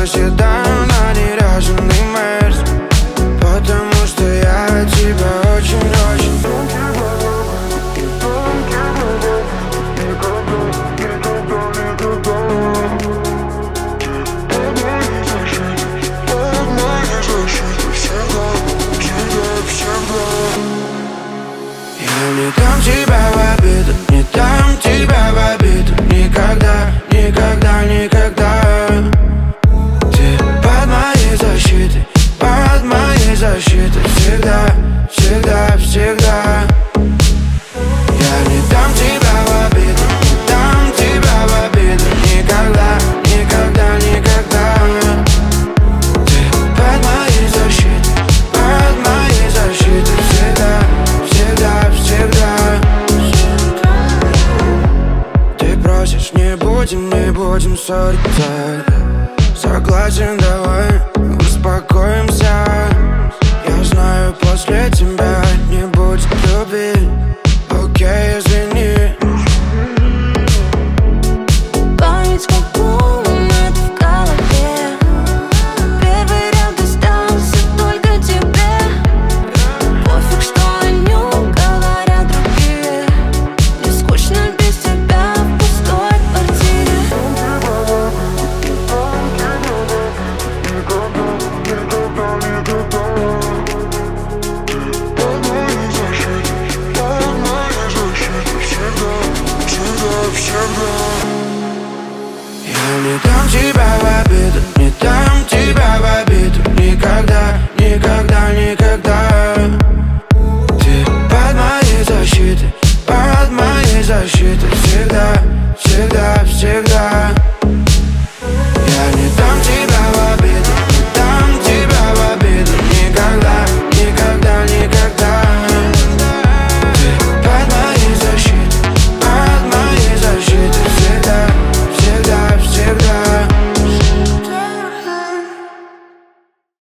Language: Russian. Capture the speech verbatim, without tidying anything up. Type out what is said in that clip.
оседаю на неряшенный мерз, потому что я тебя очень-очень. Я не дам тебя в обиду, не дам тебя в обиду. Никогда, никогда, никогда. Ты под моей защитой, под моей защитой. Всегда, всегда, всегда. Я не дам тебя в обиду, не дам тебя в обиду. Никогда, никогда, никогда. Ты под моей защитой, под моей защитой. Всегда, всегда, всегда. Ты просишь, не будем, не будем ссориться. Согласен, давай успокоимся. Я знаю, после тебя не будет любви. Окей, извини. Память как комнат в голове. Первый ряд остался только тебе. Пофиг, что о нем говорят другие. Мне скучно без тебя в пустой квартире. Я не дам тебя в обиду, не дам тебя в обиду. Никогда, никогда, никогда. Ты под моей защитой, под моей защитой.